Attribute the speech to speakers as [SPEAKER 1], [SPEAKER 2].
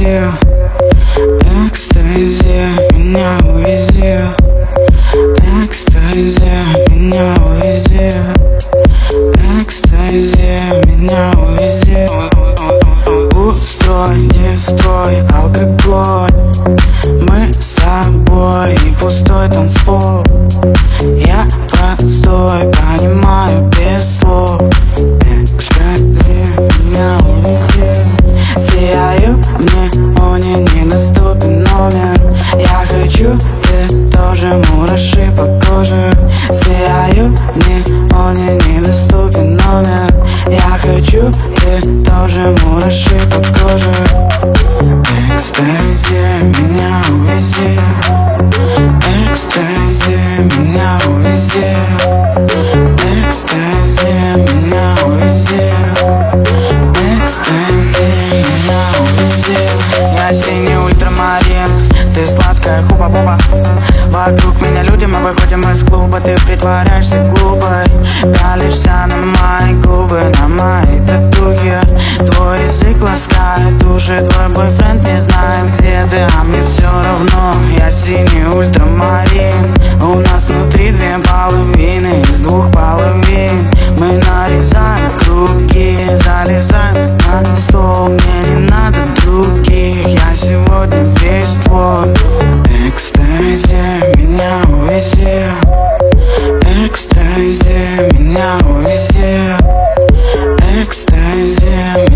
[SPEAKER 1] увези, экстази, меня увези, экстази, меня увези, экстази, меня увези. Устрой, дестрой, алкоголь, мы с тобой и пустой танцпол. Я простой, понимаю без слов. Экстази, меня увези. Сияю в неоне, недоступен номер. Я хочу, ты тоже, мураши по коже. Сияю в неоне, недоступен номер. Я хочу, ты тоже, мураши по коже. Экстази, меня увези, экстази, меня увези, экстази, меня увези, экстази, меня увези. Я синий ультрамарин, ты сладкая хуба-буба. Вокруг меня люди, мы выходим из клуба. Ты притворяешься глупой, пялишься на мои губы, на мои татухи. Твой язык ласкает уши, твой бойфренд не знает, где ты, а мне все равно. Я синий ультрамарин, у нас внутри две половины из двух половин. Мы нарезаем круги, залезаем на стол. Мне не надо других, я сегодня весь твой. Экстази, меня увези, экстази, меня увези, экстази.